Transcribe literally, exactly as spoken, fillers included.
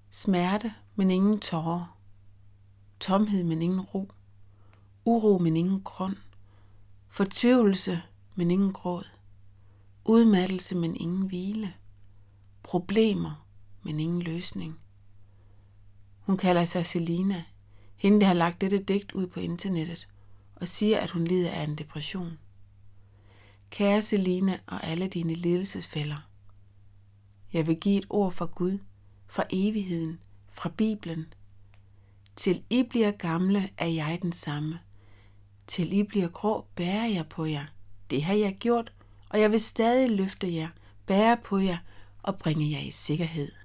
Smerte, men ingen tårer. Tomhed, men ingen ro. Uro, men ingen grund. Fortvivlelse, men ingen gråd. Udmattelse, men ingen hvile. Problemer, men ingen løsning. Hun kalder sig Selina, hende der har lagt dette digt ud på internettet, og siger, at hun lider af en depression. Kære Selina og alle dine lidelsesfælder. Jeg vil give et ord fra Gud, fra evigheden, fra Bibelen. Til I bliver gamle, er jeg den samme. Til I bliver grå, bærer jeg på jer. Det har jeg gjort, og jeg vil stadig løfte jer, bære på jer og bringe jer i sikkerhed.